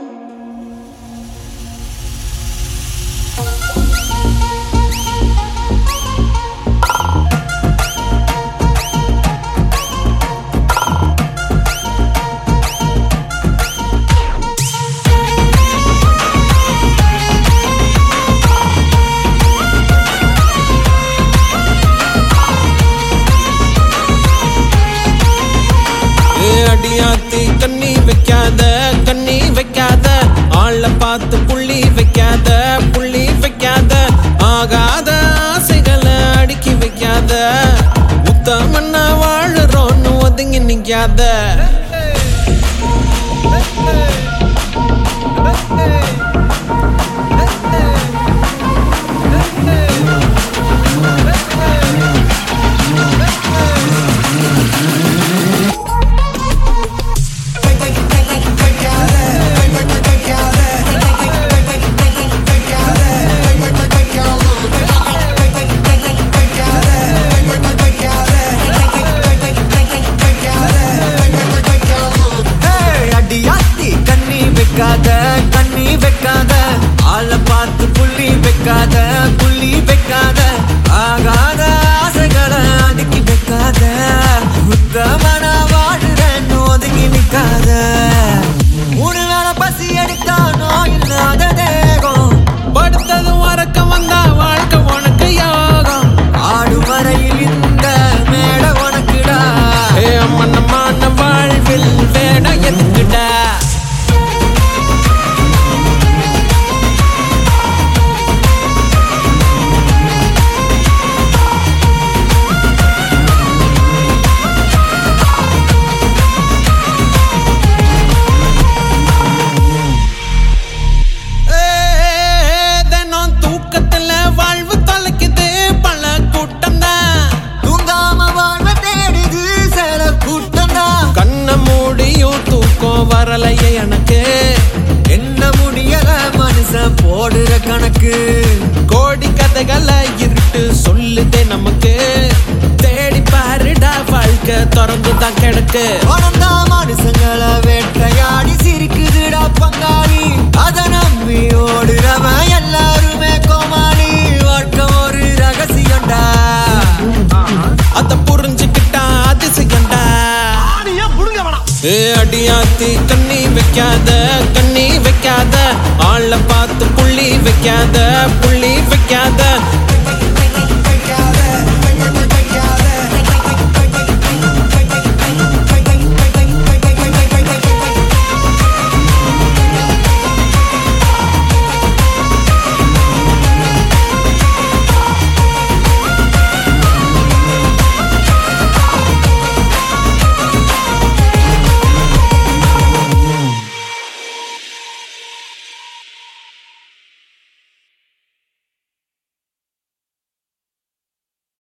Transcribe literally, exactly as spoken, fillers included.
அடியாத்தி கண்ணி வைக்காத கண்ணி வைக்காத ஆள பார்த்து புள்ளி வைக்காத புள்ளி வைக்காத ஆகாத ஆசைகளை அடுக்கி வைக்காத உத்தமன்னா வாழுறோன்னு ஒதுங்கி நிக்காத கண்ணி வைக்காத ஆள பார்த்து புள்ளி வைக்காத புள்ளி வைக்காத ஆகாத ஆசைகளை அடுக்கி வைக்காத உத்தமன வாழுறன்னு ஒதுங்கி நிக்காத மூணு வேளை பசி எடுத்தானோ இல்லாத தேகம் படுத்ததும் வரக்கம் வந்தா வாழ்க்கை உனக்கு யோகம் ஆடு வரையில் இந்த மேட உனக்குடா ஏ அம்மனமான வாழ்வில் வேடம் எதுக்குடா வரலையே எனக்கு என்ன முடியல மனுஷன் போடுற கணக்கு கோடி கதைகளை இருட்டு சொல்லுதே நமக்கு தேடி பாருடா வாழ்க்கை திறந்துதான் கிடக்கு மனுஷங்களை வேட்டைய